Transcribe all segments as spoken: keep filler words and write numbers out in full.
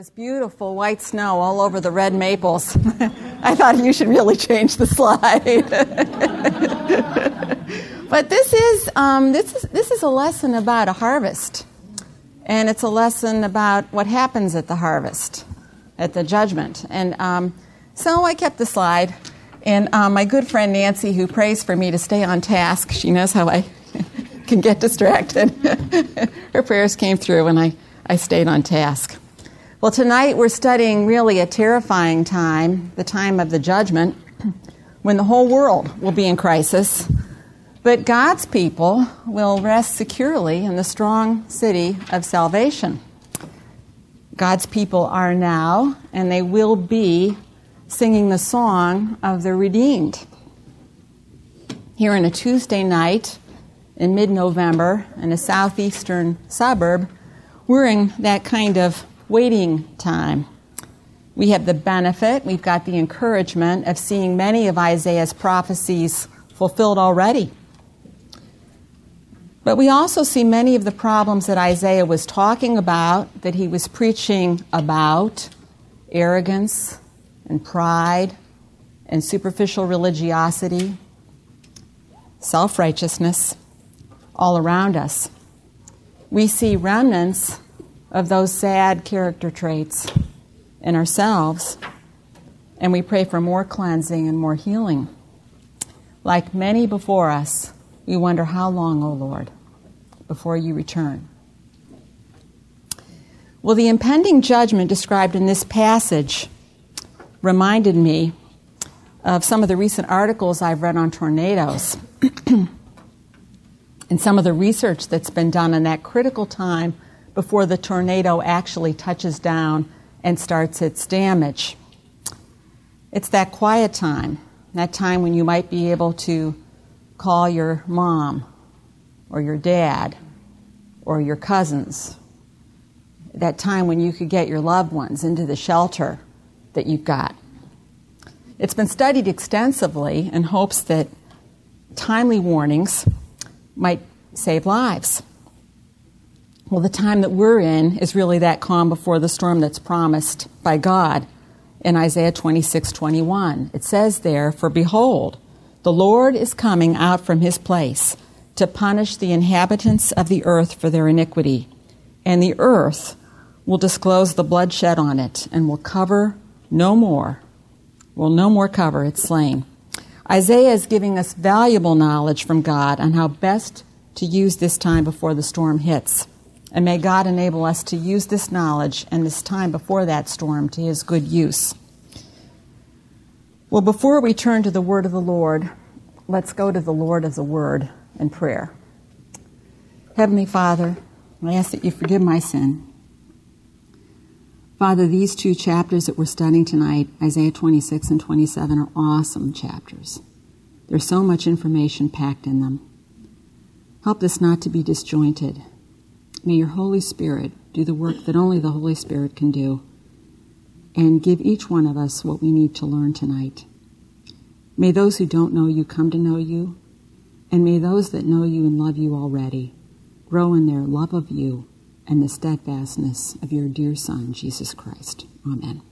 was beautiful white snow all over the red maples. I thought you should really change the slide. But this is um, this is this is a lesson about a harvest, and it's a lesson about what happens at the harvest, at the judgment. And um, so I kept the slide, and um, my good friend Nancy, who prays for me to stay on task, she knows how I can get distracted. Her prayers came through, and I, I stayed on task. Well, tonight we're studying really a terrifying time, the time of the judgment, when the whole world will be in crisis, but God's people will rest securely in the strong city of salvation. God's people are now, and they will be, singing the song of the redeemed. Here on a Tuesday night in mid-November in a southeastern suburb, we're in that kind of waiting time. We have the benefit, we've got the encouragement of seeing many of Isaiah's prophecies fulfilled already. But we also see many of the problems that Isaiah was talking about, that he was preaching about: arrogance and pride and superficial religiosity, self-righteousness, all around us. We see remnants of those sad character traits in ourselves, and we pray for more cleansing and more healing. Like many before us, we wonder, how long, O Lord, before you return? Well, the impending judgment described in this passage reminded me of some of the recent articles I've read on tornadoes and some of the research that's been done in that critical time before the tornado actually touches down and starts its damage. It's that quiet time, that time when you might be able to call your mom or your dad or your cousins, that time when you could get your loved ones into the shelter that you've got. It's been studied extensively in hopes that timely warnings might save lives. Well, the time that we're in is really that calm before the storm that's promised by God in Isaiah twenty-six twenty-one. It says there, "For behold, the Lord is coming out from his place to punish the inhabitants of the earth for their iniquity, and the earth will disclose the blood shed on it, and will cover no more, will no more cover its slain." Isaiah is giving us valuable knowledge from God on how best to use this time before the storm hits. And may God enable us to use this knowledge and this time before that storm to his good use. Well, before we turn to the word of the Lord, let's go to the Lord of the Word in prayer. Heavenly Father, I ask that you forgive my sin. Father, these two chapters that we're studying tonight, Isaiah twenty-six and twenty-seven, are awesome chapters. There's so much information packed in them. Help us not to be disjointed. May your Holy Spirit do the work that only the Holy Spirit can do, and give each one of us what we need to learn tonight. May those who don't know you come to know you, and may those that know you and love you already grow in their love of you and the steadfastness of your dear Son, Jesus Christ. Amen.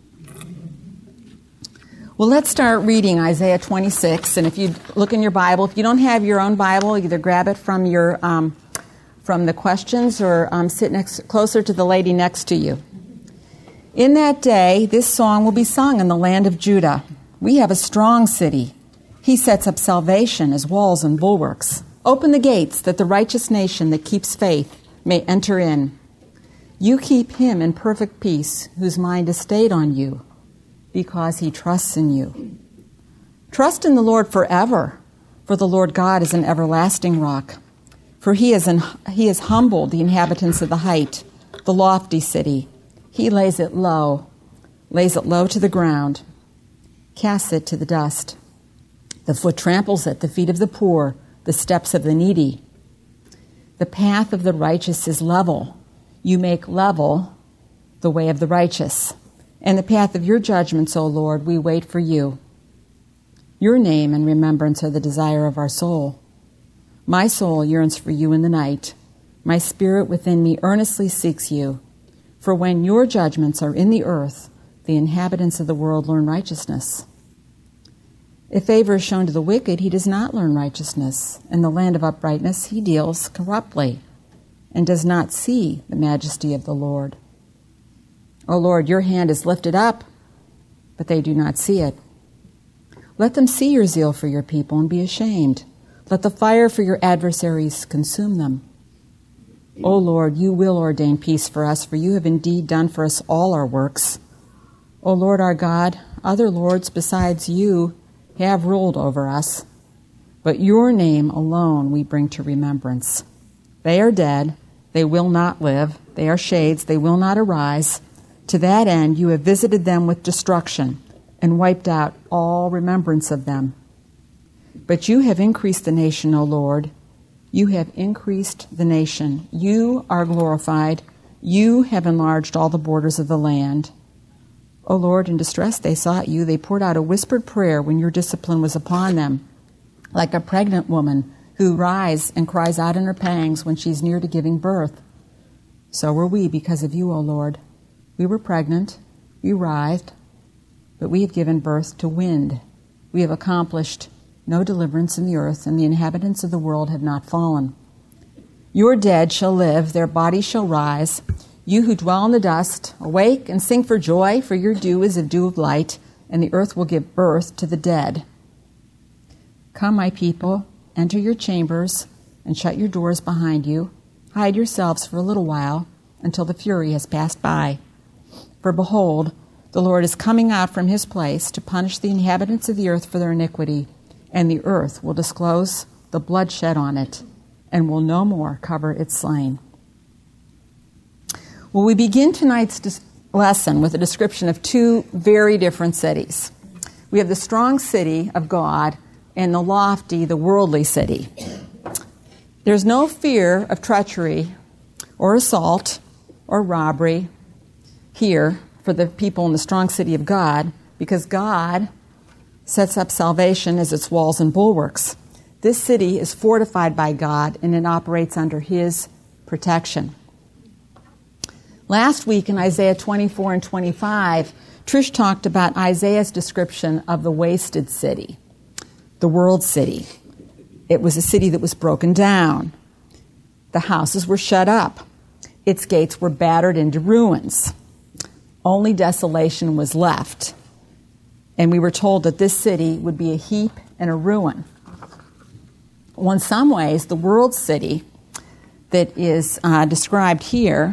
Well, let's start reading Isaiah twenty-six, and if you look in your Bible, if you don't have your own Bible, either grab it from your um, from the questions or um, sit next, closer to the lady next to you. In that day, this song will be sung in the land of Judah. We have a strong city. He sets up salvation as walls and bulwarks. Open the gates that the righteous nation that keeps faith may enter in. You keep him in perfect peace, whose mind is stayed on you, because he trusts in you. Trust in the Lord forever, for the Lord God is an everlasting rock. For he is an, he has humbled the inhabitants of the height, the lofty city. He lays it low, lays it low to the ground, casts it to the dust. The foot tramples at the feet of the poor, the steps of the needy. The path of the righteous is level. You make level the way of the righteous. And the path of your judgments, O Lord, we wait for you. Your name and remembrance are the desire of our soul. My soul yearns for you in the night. My spirit within me earnestly seeks you. For when your judgments are in the earth, the inhabitants of the world learn righteousness. If favor is shown to the wicked, he does not learn righteousness. In the land of uprightness, he deals corruptly and does not see the majesty of the Lord. O Lord, your hand is lifted up, but they do not see it. Let them see your zeal for your people and be ashamed. Let the fire for your adversaries consume them. O Lord, you will ordain peace for us, for you have indeed done for us all our works. O Lord our God, other lords besides you have ruled over us, but your name alone we bring to remembrance. They are dead, they will not live. They are shades, they will not arise. To that end you have visited them with destruction and wiped out all remembrance of them. But you have increased the nation, O Lord. You have increased the nation. You are glorified. You have enlarged all the borders of the land. O Lord, in distress they sought you. They poured out a whispered prayer when your discipline was upon them, like a pregnant woman who writhes and cries out in her pangs when she's near to giving birth. So were we because of you, O Lord. We were pregnant, we writhed, but we have given birth to wind. We have accomplished no deliverance in the earth, and the inhabitants of the world have not fallen. Your dead shall live, their bodies shall rise. You who dwell in the dust, awake and sing for joy, for your dew is a dew of light, and the earth will give birth to the dead. Come, my people, enter your chambers, and shut your doors behind you. Hide yourselves for a little while, until the fury has passed by. For behold, the Lord is coming out from his place to punish the inhabitants of the earth for their iniquity, and the earth will disclose the blood shed on it, and will no more cover its slain. Well, we begin tonight's dis- lesson with a description of two very different cities. We have the strong city of God and the lofty, the worldly city. There's no fear of treachery or assault or robbery here for the people in the strong city of God, because God sets up salvation as its walls and bulwarks. This city is fortified by God, and it operates under his protection. Last week in Isaiah twenty-four and twenty-five, Trish talked about Isaiah's description of the wasted city, the world city. It was a city that was broken down. The houses were shut up. Its gates were battered into ruins. Only desolation was left. And we were told that this city would be a heap and a ruin. Well, in some ways, the world city that is uh, described here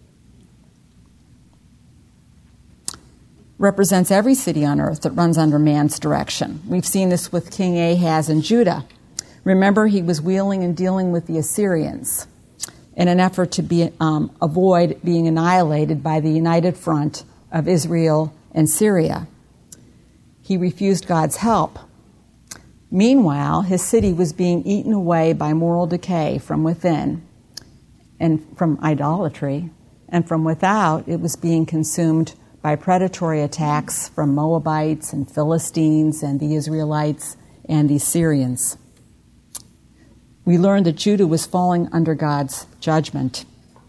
represents every city on earth that runs under man's direction. We've seen this with King Ahaz in Judah. Remember, he was wheeling and dealing with the Assyrians in an effort to be, um, avoid being annihilated by the united front of Israel and Syria. He refused God's help. Meanwhile, his city was being eaten away by moral decay from within and from idolatry, and from without it was being consumed by predatory attacks from Moabites and Philistines and the Israelites and the Syrians. We learned that Judah was falling under God's judgment.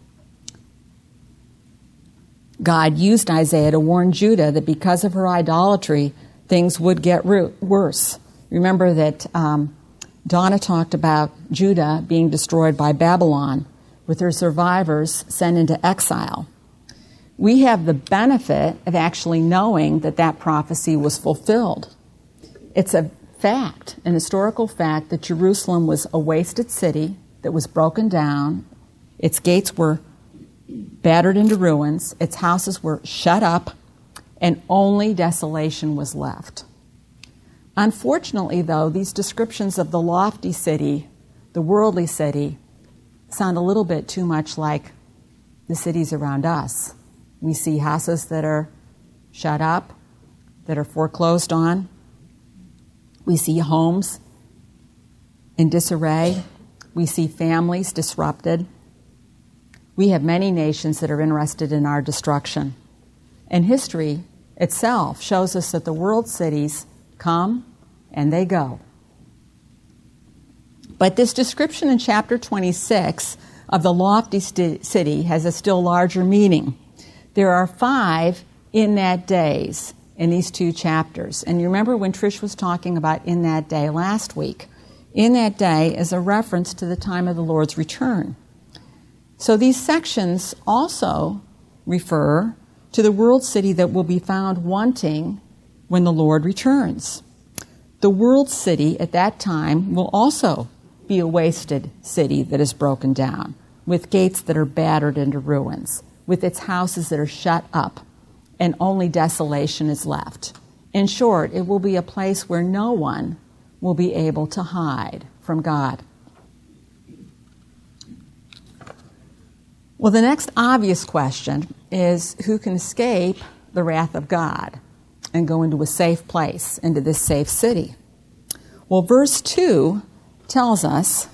God used Isaiah to warn Judah that because of her idolatry, things would get worse. Remember that um, Donna talked about Judah being destroyed by Babylon, with her survivors sent into exile. We have the benefit of actually knowing that that prophecy was fulfilled. It's a fact, an historical fact, that Jerusalem was a wasted city that was broken down. Its gates were battered into ruins. Its houses were shut up, and only desolation was left. Unfortunately, though, these descriptions of the lofty city, the worldly city, sound a little bit too much like the cities around us. We see houses that are shut up, that are foreclosed on. We see homes in disarray. We see families disrupted. We have many nations that are interested in our destruction. And history itself shows us that the world cities come and they go. But this description in chapter twenty-six of the lofty st- city has a still larger meaning. There are five in that days in these two chapters. And you remember when Trish was talking about in that day last week. In that day is a reference to the time of the Lord's return. So these sections also refer to the world city that will be found wanting when the Lord returns. The world city at that time will also be a wasted city that is broken down, with gates that are battered into ruins, with its houses that are shut up, and only desolation is left. In short, it will be a place where no one will be able to hide from God. Well, the next obvious question is, who can escape the wrath of God and go into a safe place, into this safe city? Well, verse two tells us,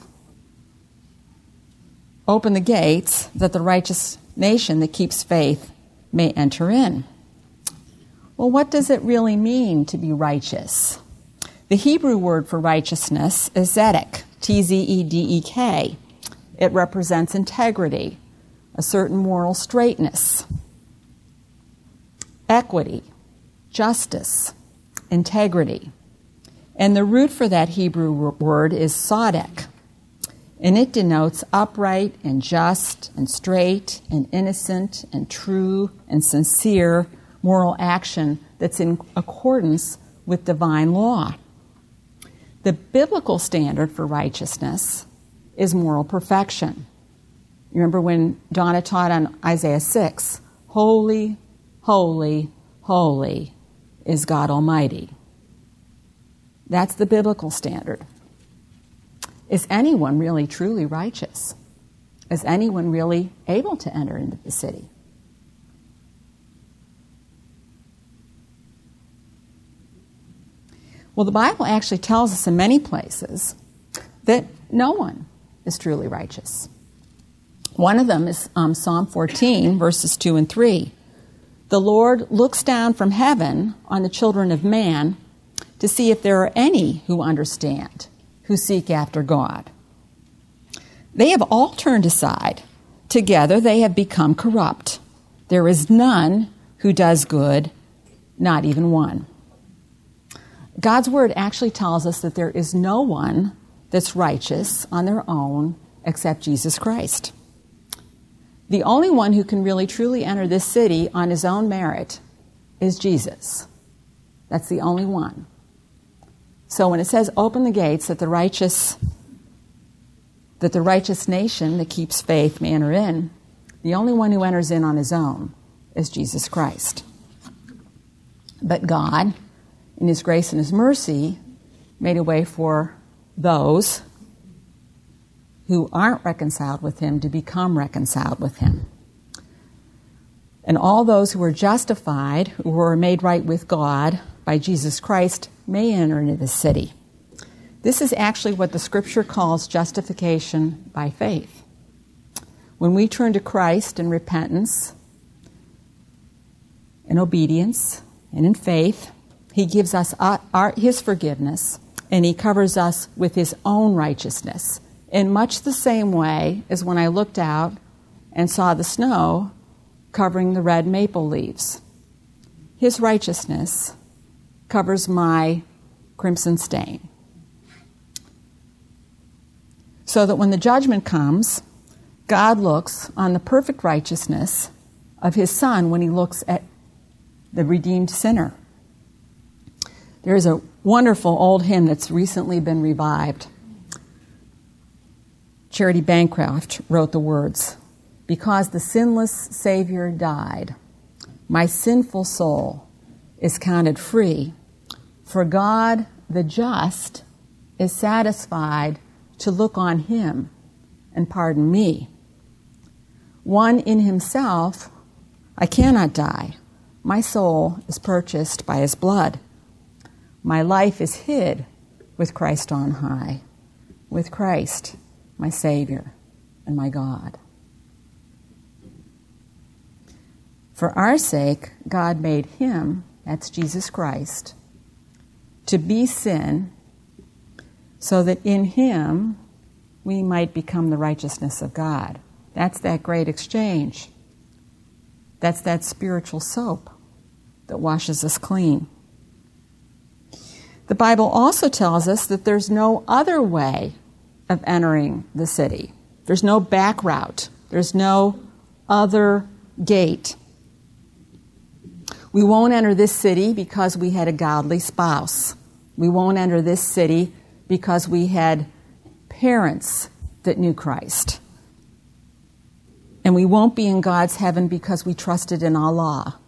open the gates that the righteous nation that keeps faith may enter in. Well, what does it really mean to be righteous? The Hebrew word for righteousness is zedek, T Z E D E K. It represents integrity, a certain moral straightness, equity, justice, integrity. And the root for that Hebrew word is sadek, and it denotes upright and just and straight and innocent and true and sincere moral action that's in accordance with divine law. The biblical standard for righteousness is moral perfection. Remember when Donna taught on Isaiah six, holy, holy, holy is God Almighty. That's the biblical standard. Is anyone really truly righteous? Is anyone really able to enter into the city? Well, the Bible actually tells us in many places that no one is truly righteous. One of them is um, Psalm fourteen, verses two and three. The Lord looks down from heaven on the children of man to see if there are any who understand, who seek after God. They have all turned aside. Together they have become corrupt. There is none who does good, not even one. God's word actually tells us that there is no one that's righteous on their own except Jesus Christ. The only one who can really truly enter this city on his own merit is Jesus. That's the only one. So when it says open the gates that the righteous that the righteous nation that keeps faith may enter in, the only one who enters in on his own is Jesus Christ. But God, in his grace and his mercy, made a way for those who aren't reconciled with him to become reconciled with him. And all those who are justified, who were made right with God by Jesus Christ, may enter into the city. This is actually what the Scripture calls justification by faith. When we turn to Christ in repentance, in obedience, and in faith, he gives us our, our, his forgiveness, and he covers us with his own righteousness, in much the same way as when I looked out and saw the snow covering the red maple leaves. His righteousness covers my crimson stain. So that when the judgment comes, God looks on the perfect righteousness of his Son when he looks at the redeemed sinner. There is a wonderful old hymn that's recently been revived. Charity Bancroft wrote the words, "Because the sinless Savior died, my sinful soul is counted free, for God the just is satisfied to look on him and pardon me. One in himself, I cannot die. My soul is purchased by his blood. My life is hid with Christ on high, with Christ, my Savior and my God." For our sake, God made him, that's Jesus Christ, to be sin, so that in him we might become the righteousness of God. That's that great exchange. That's that spiritual soap that washes us clean. The Bible also tells us that there's no other way of entering the city. There's no back route. There's no other gate. We won't enter this city because we had a godly spouse. We won't enter this city because we had parents that knew Christ. And we won't be in God's heaven because we trusted in Allah.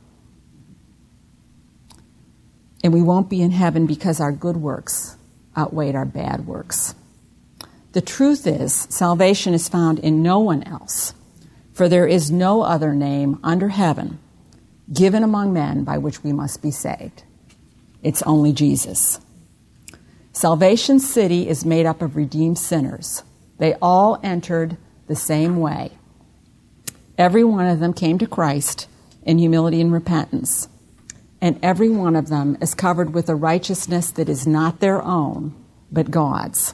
And we won't be in heaven because our good works outweighed our bad works. The truth is, salvation is found in no one else, for there is no other name under heaven given among men by which we must be saved. It's only Jesus. Salvation City is made up of redeemed sinners. They all entered the same way. Every one of them came to Christ in humility and repentance. And every one of them is covered with a righteousness that is not their own, but God's.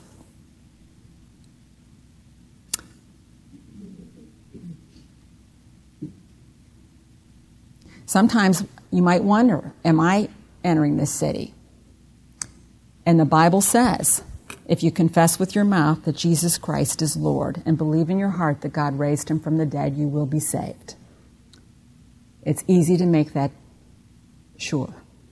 Sometimes you might wonder, am I entering this city? And the Bible says, if you confess with your mouth that Jesus Christ is Lord and believe in your heart that God raised him from the dead, you will be saved. It's easy to make that sure.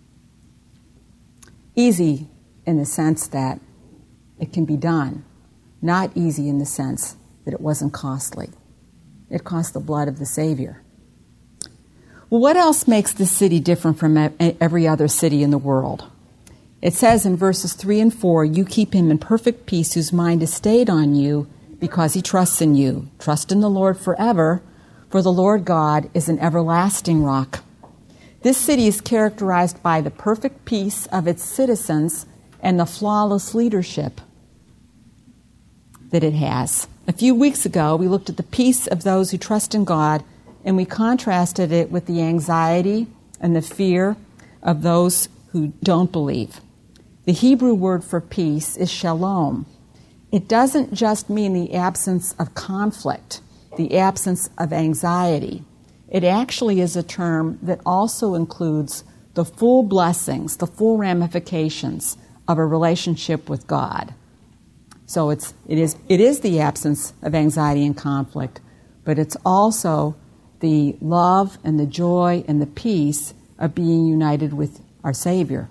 Easy in the sense that it can be done. Not easy in the sense that it wasn't costly. It cost the blood of the Savior. Well, what else makes this city different from every other city in the world? It says in verses three and four, you keep him in perfect peace whose mind is stayed on you because he trusts in you. Trust in the Lord forever, for the Lord God is an everlasting rock. This city is characterized by the perfect peace of its citizens and the flawless leadership that it has. A few weeks ago, we looked at the peace of those who trust in God, and we contrasted it with the anxiety and the fear of those who don't believe. The Hebrew word for peace is shalom. It doesn't just mean the absence of conflict, the absence of anxiety. It actually is a term that also includes the full blessings, the full ramifications of a relationship with God. So it's, it is, it is the absence of anxiety and conflict, but it's also the love and the joy and the peace of being united with our Savior.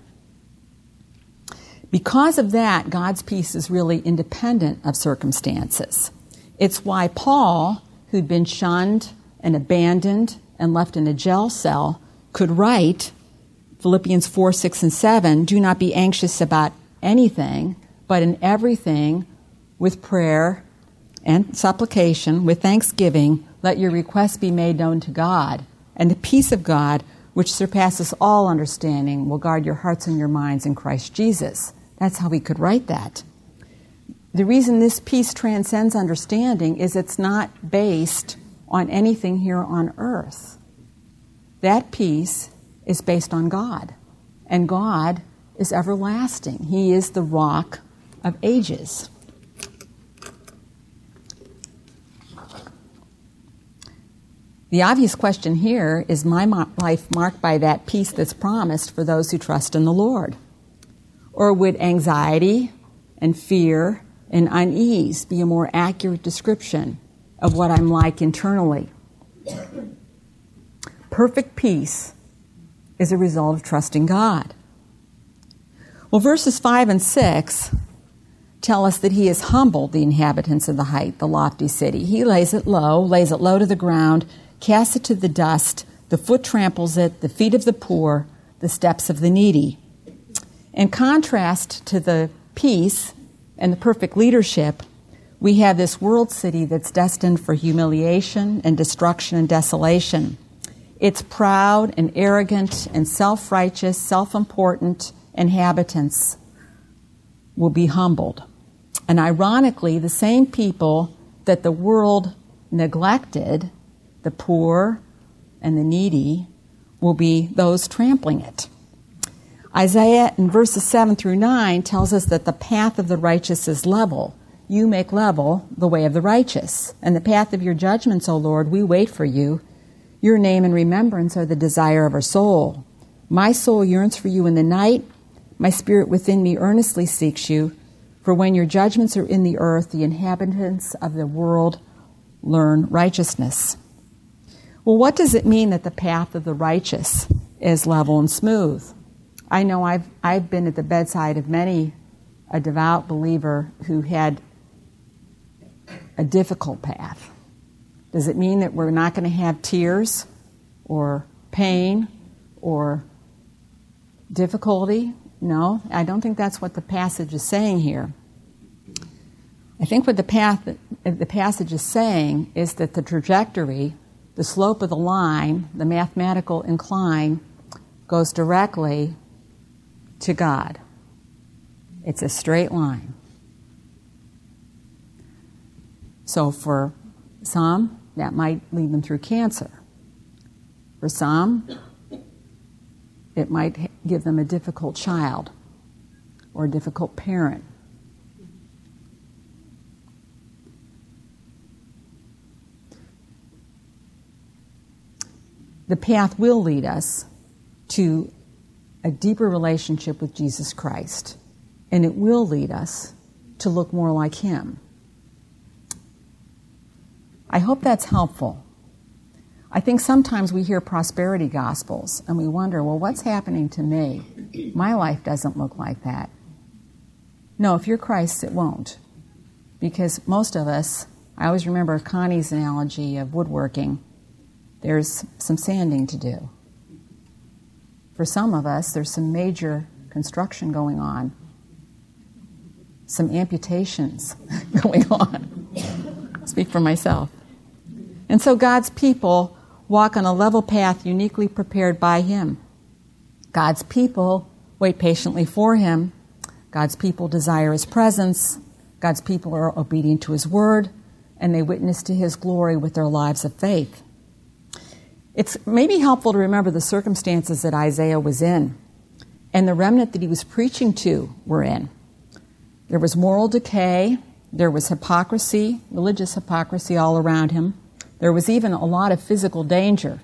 Because of that, God's peace is really independent of circumstances. It's why Paul, who'd been shunned and abandoned and left in a jail cell, could write Philippians four, six, and seven, do not be anxious about anything, but in everything, with prayer and supplication, with thanksgiving, let your requests be made known to God. And the peace of God, which surpasses all understanding, will guard your hearts and your minds in Christ Jesus. That's how we could write that. The reason this peace transcends understanding is it's not based on anything here on earth. That peace is based on God. And God is everlasting. He is the rock of ages. The obvious question here is my life marked by that peace that's promised for those who trust in the Lord? Or would anxiety and fear and unease be a more accurate description of what I'm like internally? Perfect peace is a result of trusting God. Well, verses five and six tell us that he has humbled the inhabitants of the height, the lofty city. He lays it low, lays it low to the ground, casts it to the dust, the foot tramples it, the feet of the poor, the steps of the needy. In contrast to the peace and the perfect leadership, we have this world city that's destined for humiliation and destruction and desolation. Its proud and arrogant and self-righteous, self-important inhabitants will be humbled. And ironically, the same people that the world neglected, the poor and the needy, will be those trampling it. Isaiah in verses seven through nine tells us that the path of the righteous is level. You make level the way of the righteous. And the path of your judgments, O Lord, we wait for you. Your name and remembrance are the desire of our soul. My soul yearns for you in the night. My spirit within me earnestly seeks you. For when your judgments are in the earth, the inhabitants of the world learn righteousness. Well, what does it mean that the path of the righteous is level and smooth? I know I've I've been at the bedside of many a devout believer who had a difficult path. Does it mean that we're not going to have tears or pain or difficulty? No, I don't think that's what the passage is saying here. I think what the path the passage is saying is that the trajectory, the slope of the line, the mathematical incline, goes directly to God. It's a straight line. So for some, that might lead them through cancer. For some, it might give them a difficult child or a difficult parent. The path will lead us to a deeper relationship with Jesus Christ, and it will lead us to look more like Him. I hope that's helpful. I think sometimes we hear prosperity gospels and we wonder, well, what's happening to me? My life doesn't look like that. No, if you're Christ, it won't. Because most of us, I always remember Connie's analogy of woodworking, there's some sanding to do. For some of us, there's some major construction going on, some amputations going on. I'll speak for myself. And so God's people walk on a level path uniquely prepared by Him. God's people wait patiently for Him. God's people desire His presence. God's people are obedient to His word, and they witness to His glory with their lives of faith. It's maybe helpful to remember the circumstances that Isaiah was in and the remnant that he was preaching to were in. There was moral decay. There was hypocrisy, religious hypocrisy all around him. There was even a lot of physical danger.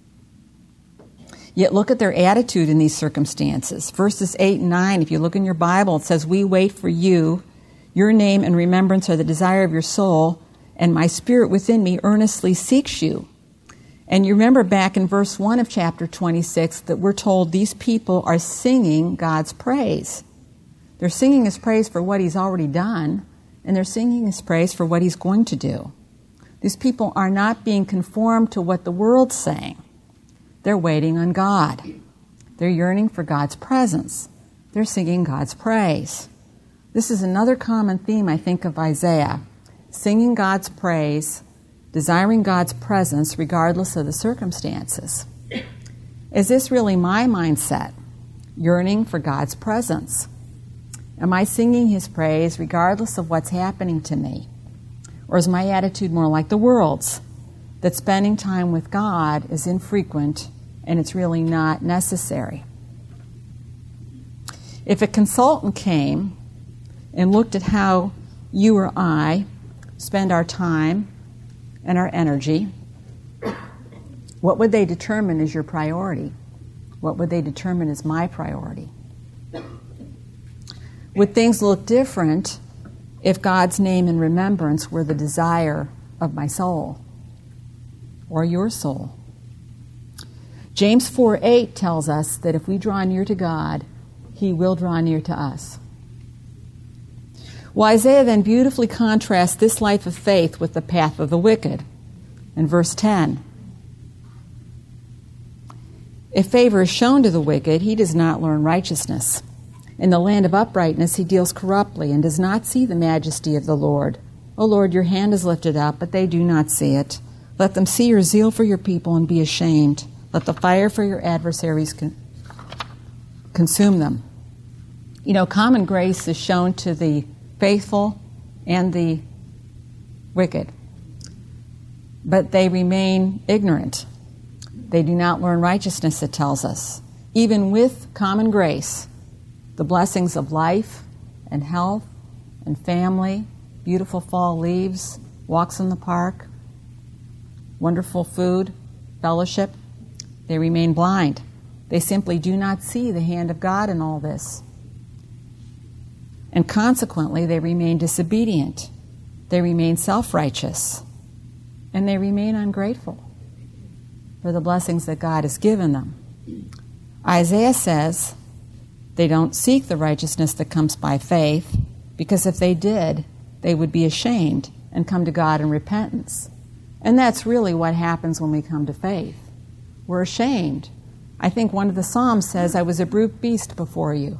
Yet look at their attitude in these circumstances. Verses eight and nine, if you look in your Bible, it says, "We wait for you. Your name and remembrance are the desire of your soul, and my spirit within me earnestly seeks you." And you remember back in verse one of chapter twenty-six that we're told these people are singing God's praise. They're singing His praise for what He's already done, and they're singing His praise for what He's going to do. These people are not being conformed to what the world's saying. They're waiting on God. They're yearning for God's presence. They're singing God's praise. This is another common theme, I think, of Isaiah. Singing God's praise, desiring God's presence regardless of the circumstances. Is this really my mindset? Yearning for God's presence? Am I singing His praise regardless of what's happening to me? Or is my attitude more like the world's, that spending time with God is infrequent and it's really not necessary? If a consultant came and looked at how you or I spend our time and our energy, what would they determine is your priority? What would they determine is my priority? Would things look different if God's name and remembrance were the desire of my soul or your soul? James four eight tells us that if we draw near to God, He will draw near to us. Well, Isaiah then beautifully contrasts this life of faith with the path of the wicked. In verse ten, if favor is shown to the wicked, he does not learn righteousness. In the land of uprightness he deals corruptly and does not see the majesty of the Lord. O Lord, your hand is lifted up, but they do not see it. Let them see your zeal for your people and be ashamed. Let the fire for your adversaries con- consume them. You know, common grace is shown to the faithful and the wicked, but they remain ignorant. They do not learn righteousness, it tells us. Even with common grace, the blessings of life and health and family, beautiful fall leaves, walks in the park, wonderful food, fellowship, they remain blind. They simply do not see the hand of God in all this. And consequently, they remain disobedient. They remain self-righteous. And they remain ungrateful for the blessings that God has given them. Isaiah says they don't seek the righteousness that comes by faith, because if they did, they would be ashamed and come to God in repentance. And that's really what happens when we come to faith. We're ashamed. I think one of the Psalms says, I was a brute beast before you.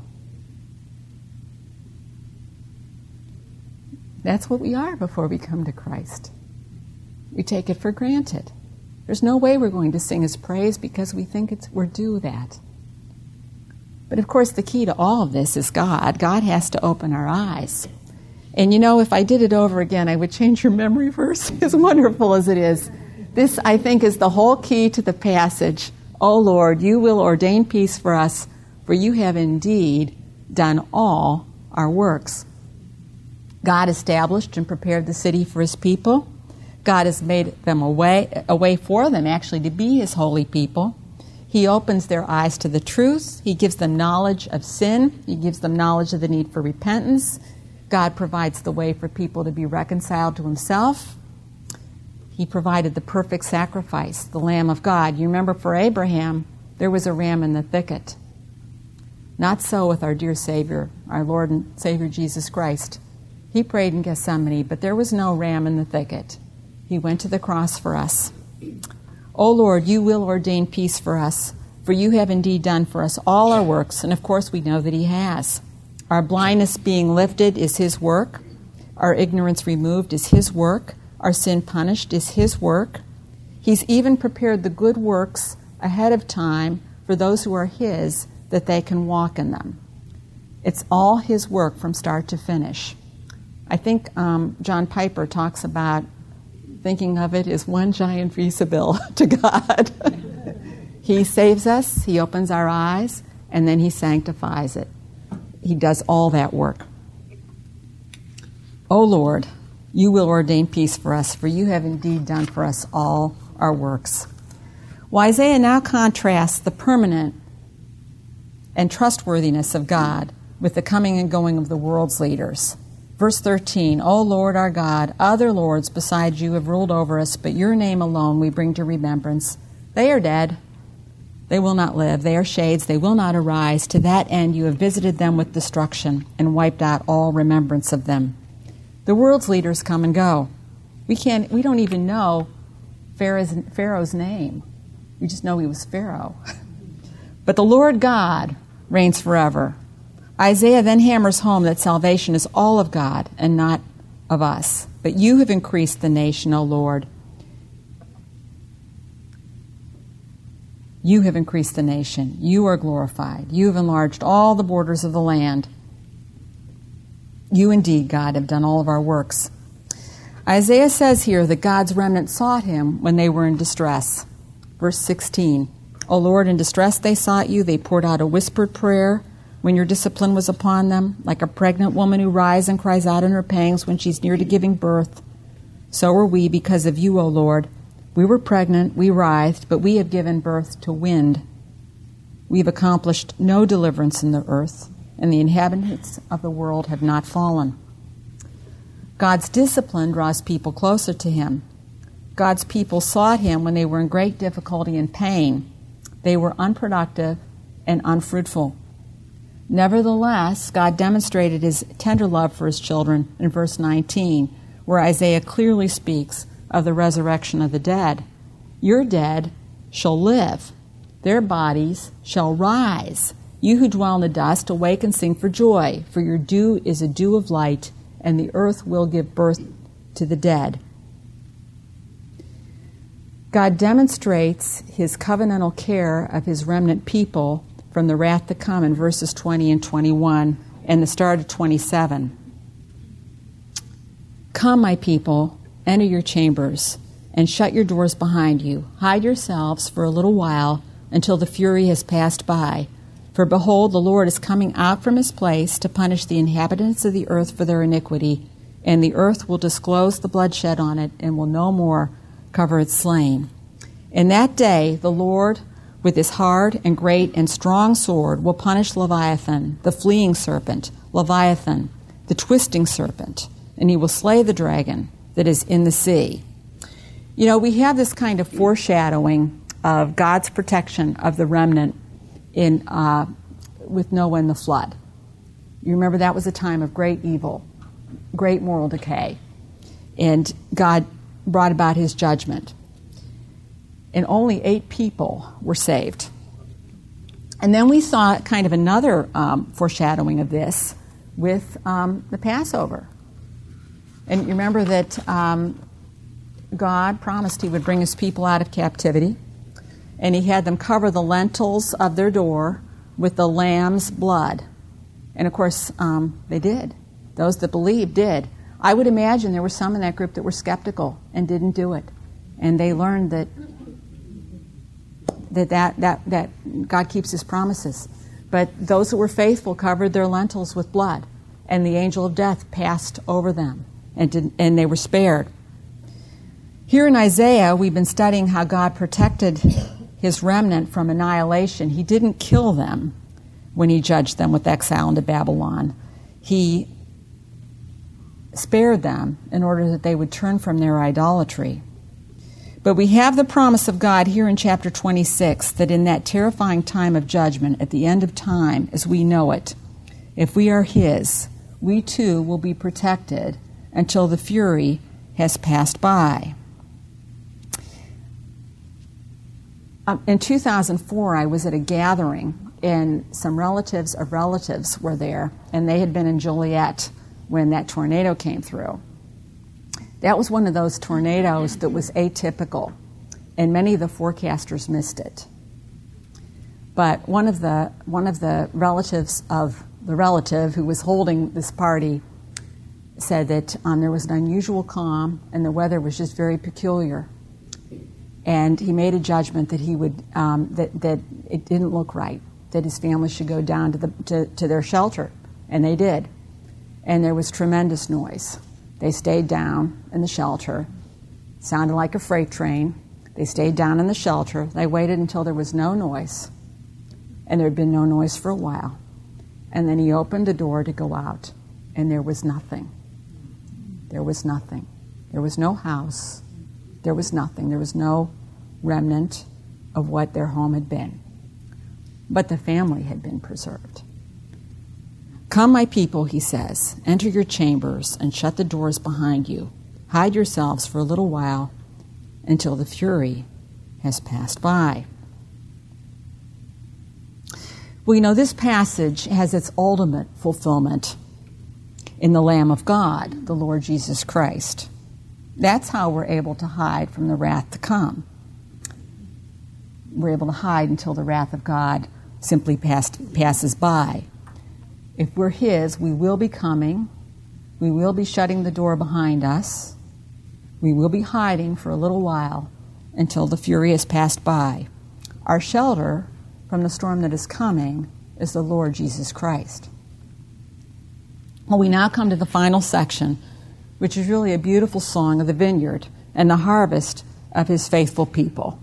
That's what we are before we come to Christ. We take it for granted. There's no way we're going to sing His praise because we think it's, we're due that. But of course, the key to all of this is God. God has to open our eyes. And you know, if I did it over again, I would change your memory verse, as wonderful as it is. This, I think, is the whole key to the passage. O Lord, you will ordain peace for us, for you have indeed done all our works. God established and prepared the city for His people. God has made them a way, a way for them, actually, to be His holy people. He opens their eyes to the truth. He gives them knowledge of sin. He gives them knowledge of the need for repentance. God provides the way for people to be reconciled to Himself. He provided the perfect sacrifice, the Lamb of God. You remember, for Abraham, there was a ram in the thicket. Not so with our dear Savior, our Lord and Savior Jesus Christ. He prayed in Gethsemane, but there was no ram in the thicket. He went to the cross for us. O Lord, you will ordain peace for us, for you have indeed done for us all our works, and of course we know that He has. Our blindness being lifted is His work. Our ignorance removed is His work. Our sin punished is His work. He's even prepared the good works ahead of time for those who are His, that they can walk in them. It's all His work from start to finish. I think um, John Piper talks about thinking of it as one giant visa bill to God. He saves us, He opens our eyes, and then He sanctifies it. He does all that work. O Lord, you will ordain peace for us, for you have indeed done for us all our works. Well, Isaiah now contrasts the permanent and trustworthiness of God with the coming and going of the world's leaders. Verse thirteen, O Lord our God, other lords besides you have ruled over us, but your name alone we bring to remembrance. They are dead. They will not live. They are shades. They will not arise. To that end you have visited them with destruction and wiped out all remembrance of them. The world's leaders come and go. We can't. We don't even know Pharaoh's, Pharaoh's name. We just know he was Pharaoh. But the Lord God reigns forever. Isaiah then hammers home that salvation is all of God and not of us. But you have increased the nation, O Lord. You have increased the nation. You are glorified. You have enlarged all the borders of the land. You indeed, God, have done all of our works. Isaiah says here that God's remnant sought Him when they were in distress. Verse sixteen, O Lord, in distress they sought you. They poured out a whispered prayer when your discipline was upon them, like a pregnant woman who rises and cries out in her pangs when she's near to giving birth. So are we because of you, O Lord. We were pregnant, we writhed, but we have given birth to wind. We have accomplished no deliverance in the earth, and the inhabitants of the world have not fallen. God's discipline draws people closer to Him. God's people sought Him when they were in great difficulty and pain. They were unproductive and unfruitful. Nevertheless, God demonstrated His tender love for His children in verse nineteen, where Isaiah clearly speaks of the resurrection of the dead. Your dead shall live. Their bodies shall rise. You who dwell in the dust, awake and sing for joy, for your dew is a dew of light, and the earth will give birth to the dead. God demonstrates His covenantal care of His remnant people from the wrath to come in verses twenty and twenty-one and the start of twenty-seven. Come, my people, enter your chambers, and shut your doors behind you. Hide yourselves for a little while until the fury has passed by. For behold, the Lord is coming out from His place to punish the inhabitants of the earth for their iniquity, and the earth will disclose the bloodshed on it and will no more cover its slain. In that day, the Lord, with his hard and great and strong sword, will punish Leviathan, the fleeing serpent, Leviathan, the twisting serpent, and he will slay the dragon that is in the sea. You know, we have this kind of foreshadowing of God's protection of the remnant in uh, with Noah and the flood. You remember that was a time of great evil, great moral decay, and God brought about his judgment. And only eight people were saved. And then we saw kind of another um, foreshadowing of this with um, the Passover. And you remember that um, God promised he would bring his people out of captivity, and he had them cover the lintels of their door with the lamb's blood. And of course, um, they did. Those that believed did. I would imagine there were some in that group that were skeptical and didn't do it. And they learned that that, that, that, that God keeps his promises. But those who were faithful covered their lentils with blood, and the angel of death passed over them, and, did, and they were spared. Here in Isaiah, we've been studying how God protected his remnant from annihilation. He didn't kill them when he judged them with exile into Babylon. He spared them in order that they would turn from their idolatry. But we have the promise of God here in chapter twenty-six that in that terrifying time of judgment, at the end of time as we know it, if we are his, we too will be protected until the fury has passed by. Um, in two thousand four, I was at a gathering, and some relatives of relatives were there, and they had been in Joliet when that tornado came through. That was one of those tornadoes that was atypical, and many of the forecasters missed it. But one of the one of the relatives of the relative who was holding this party said that um, there was an unusual calm, and the weather was just very peculiar. And he made a judgment that he would um, that that it didn't look right, that his family should go down to the to, to their shelter, and they did. And there was tremendous noise. They stayed down in the shelter. It sounded like a freight train. They stayed down in the shelter. They waited until there was no noise. And there had been no noise for a while. And then he opened the door to go out. And there was nothing. There was nothing. There was no house. There was nothing. There was no remnant of what their home had been. But the family had been preserved. Come, my people, he says, enter your chambers and shut the doors behind you. Hide yourselves for a little while until the fury has passed by. Well, you know, this passage has its ultimate fulfillment in the Lamb of God, the Lord Jesus Christ. That's how we're able to hide from the wrath to come. We're able to hide until the wrath of God simply passed, passes by. If we're his, we will be coming. We will be shutting the door behind us. We will be hiding for a little while until the fury has passed by. Our shelter from the storm that is coming is the Lord Jesus Christ. Well, we now come to the final section, which is really a beautiful song of the vineyard and the harvest of his faithful people.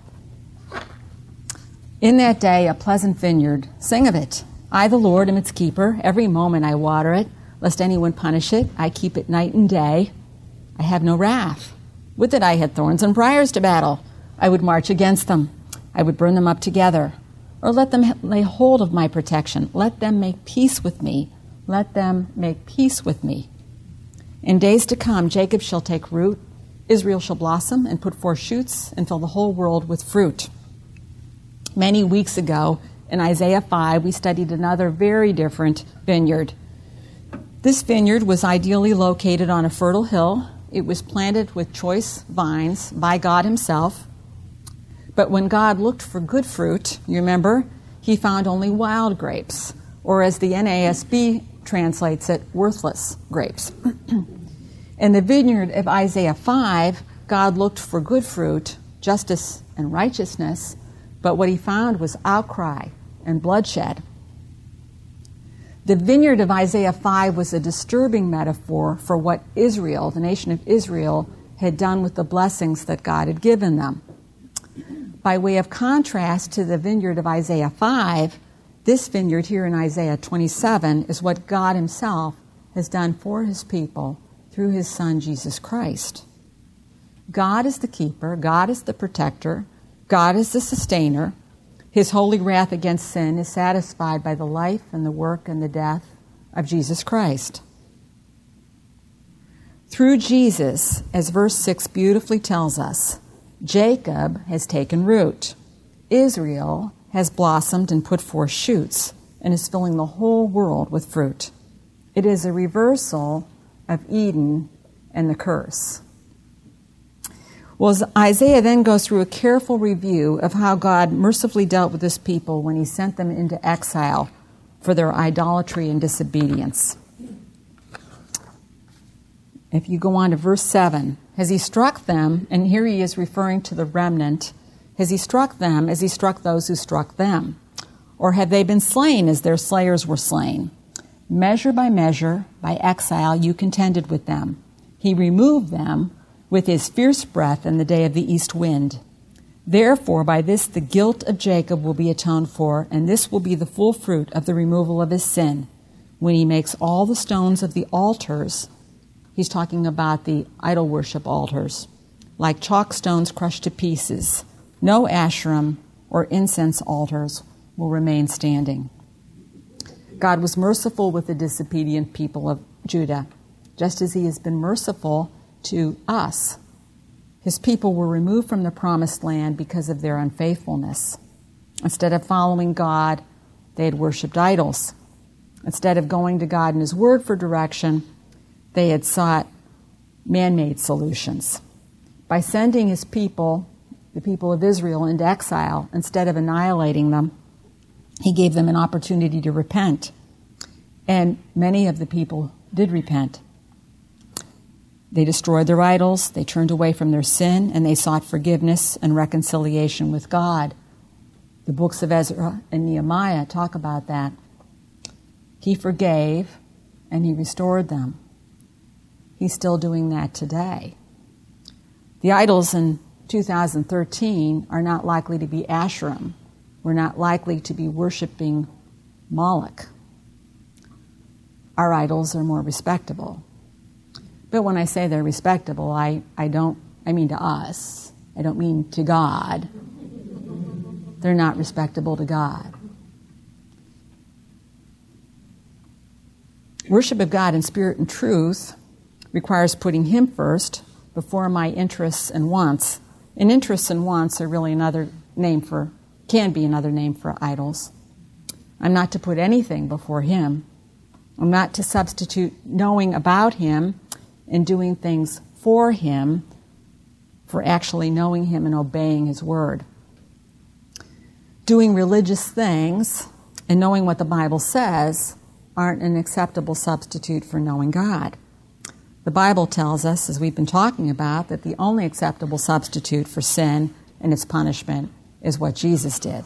In that day, a pleasant vineyard, sing of it. I, the Lord, am its keeper. Every moment I water it, lest anyone punish it. I keep it night and day. I have no wrath. Would that I had thorns and briars to battle. I would march against them. I would burn them up together. Or let them lay hold of my protection. Let them make peace with me. Let them make peace with me. In days to come, Jacob shall take root. Israel shall blossom and put forth shoots and fill the whole world with fruit. Many weeks ago, in Isaiah five, we studied another very different vineyard. This vineyard was ideally located on a fertile hill. It was planted with choice vines by God himself. But when God looked for good fruit, you remember, he found only wild grapes, or as the N A S B translates it, worthless grapes. In the vineyard of Isaiah five, God looked for good fruit, justice and righteousness, but what he found was outcry and bloodshed. The vineyard of Isaiah five was a disturbing metaphor for what Israel, the nation of Israel, had done with the blessings that God had given them. by way of contrast to the vineyard of Isaiah five, this vineyard here in Isaiah twenty-seven is what God himself has done for his people through his Son, Jesus Christ. God is the keeper. God is the protector. God is the sustainer. His holy wrath against sin is satisfied by the life and the work and the death of Jesus Christ. Through Jesus, as verse six beautifully tells us, Jacob has taken root. Israel has blossomed and put forth shoots and is filling the whole world with fruit. It is a reversal of Eden and the curse. Well, Isaiah then goes through a careful review of how God mercifully dealt with his people when he sent them into exile for their idolatry and disobedience. If you go on to verse seven, has he struck them, and here he is referring to the remnant, has he struck them as he struck those who struck them? Or have they been slain as their slayers were slain? Measure by measure, by exile, you contended with them. He removed them with his fierce breath in the day of the east wind. Therefore, by this the guilt of Jacob will be atoned for, and this will be the full fruit of the removal of his sin, when he makes all the stones of the altars, he's talking about the idol worship altars, like chalk stones crushed to pieces. No Asherim or incense altars will remain standing. God was merciful with the disobedient people of Judah, just as he has been merciful to us. His people were removed from the promised land because of their unfaithfulness. Instead of following God, they had worshipped idols. Instead of going to God in his word for direction, they had sought man-made solutions. By sending his people, the people of Israel, into exile, instead of annihilating them, he gave them an opportunity to repent. And many of the people did repent. They destroyed their idols, they turned away from their sin, and they sought forgiveness and reconciliation with God. The books of Ezra and Nehemiah talk about that. He forgave and he restored them. He's still doing that today. The idols in two thousand thirteen are not likely to be Asherim. We're not likely to be worshiping Moloch. Our idols are more respectable. But when I say they're respectable, I, I don't, I mean to us. I don't mean to God. They're not respectable to God. Worship of God in spirit and truth requires putting him first before my interests and wants. And interests and wants are really another name for, can be another name for idols. I'm not to put anything before him. I'm not to substitute knowing about him and doing things for him for actually knowing him and obeying his word. Doing religious things and knowing what the Bible says aren't an acceptable substitute for knowing God. The Bible tells us, as we've been talking about, that the only acceptable substitute for sin and its punishment is what Jesus did.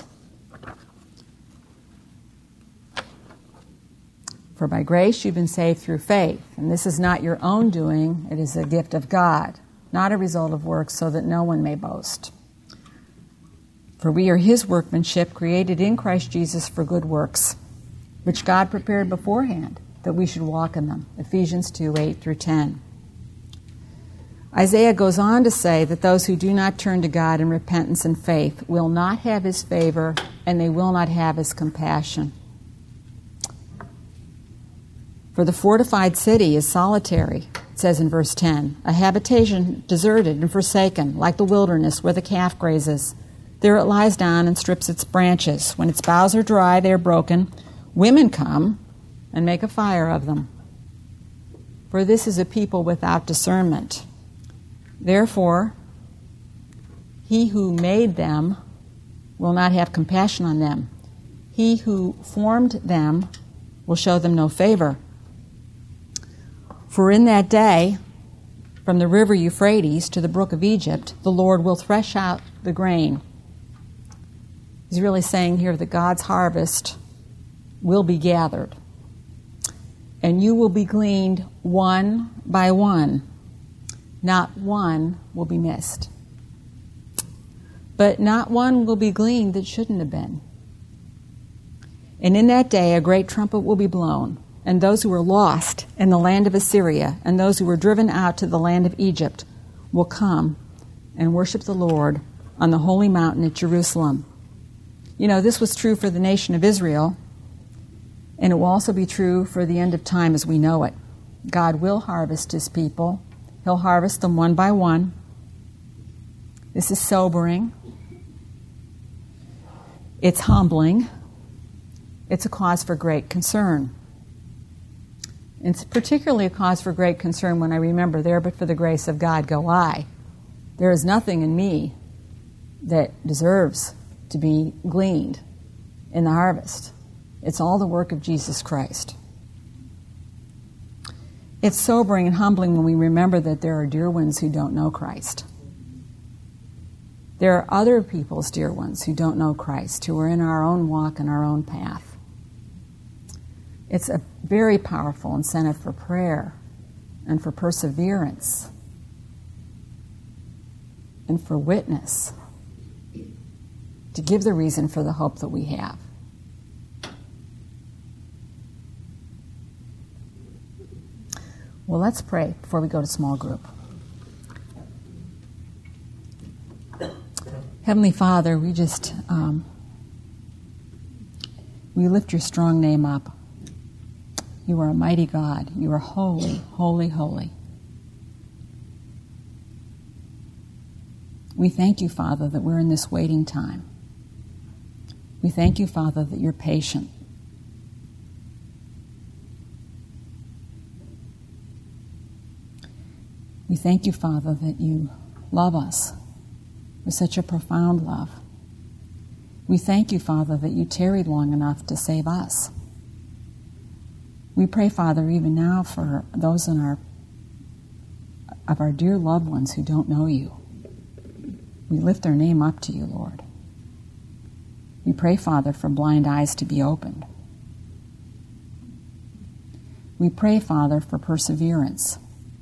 For by grace you've been saved through faith, and this is not your own doing, it is a gift of God, not a result of works, so that no one may boast. For we are his workmanship, created in Christ Jesus for good works, which God prepared beforehand, that we should walk in them. Ephesians two, eight through ten. Isaiah goes on to say that those who do not turn to God in repentance and faith will not have his favor, and they will not have his compassion. For the fortified city is solitary, it says in verse ten, a habitation deserted and forsaken, like the wilderness where the calf grazes. There it lies down and strips its branches. When its boughs are dry, they are broken. Women come and make a fire of them. For this is a people without discernment. Therefore, he who made them will not have compassion on them. He who formed them will show them no favor. For in that day, from the river Euphrates to the brook of Egypt, the Lord will thresh out the grain. He's really saying here that God's harvest will be gathered. And you will be gleaned one by one. Not one will be missed. but not one will be gleaned that shouldn't have been. And in that day a great trumpet will be blown, and those who were lost in the land of Assyria and those who were driven out to the land of Egypt will come and worship the Lord on the holy mountain at Jerusalem. You know, this was true for the nation of Israel, and it will also be true for the end of time as we know it. God will harvest his people. He'll harvest them one by one. This is sobering. It's humbling. It's a cause for great concern. It's particularly a cause for great concern when I remember, there but for the grace of God go I. There is nothing in me that deserves to be gleaned in the harvest. It's all the work of Jesus Christ. It's sobering and humbling when we remember that there are dear ones who don't know Christ. There are other people's dear ones who don't know Christ, who are in our own walk and our own path. It's a very powerful incentive for prayer and for perseverance and for witness to give the reason for the hope that we have. Well, let's pray before we go to small group. Heavenly Father, we just, um, we lift your strong name up. You are a mighty God. You are holy, holy, holy. We thank you, Father, that we're in this waiting time. We thank you, Father, that you're patient. We thank you, Father, that you love us with such a profound love. We thank you, Father, that you tarried long enough to save us. We pray, Father, even now for those in our of our dear loved ones who don't know you. We lift their name up to you, Lord. We pray, Father, for blind eyes to be opened. We pray, Father, for perseverance.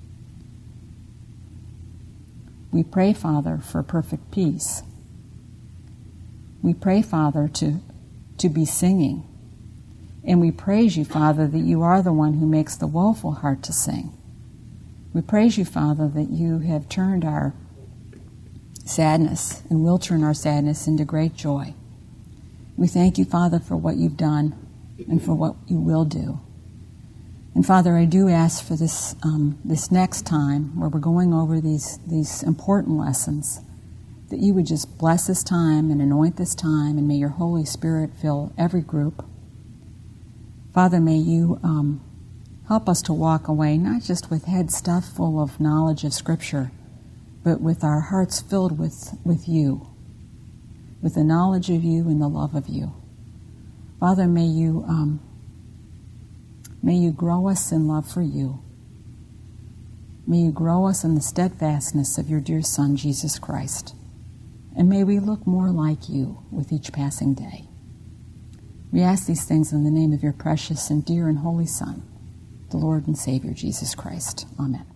We pray, Father, for perfect peace. We pray, Father, to, to be singing. And we praise you, Father, that you are the one who makes the woeful heart to sing. We praise you, Father, that you have turned our sadness and will turn our sadness into great joy. We thank you, Father, for what you've done and for what you will do. And Father, I do ask for this um, this next time where we're going over these, these important lessons, that you would just bless this time and anoint this time, and may your Holy Spirit fill every group. Father, may you um, help us to walk away not just with heads stuffed full of knowledge of Scripture, but with our hearts filled with, with you, with the knowledge of you and the love of you. Father, may you... Um, May you grow us in love for you. May you grow us in the steadfastness of your dear Son, Jesus Christ. And may we look more like you with each passing day. We ask these things in the name of your precious and dear and holy Son, the Lord and Savior, Jesus Christ. Amen.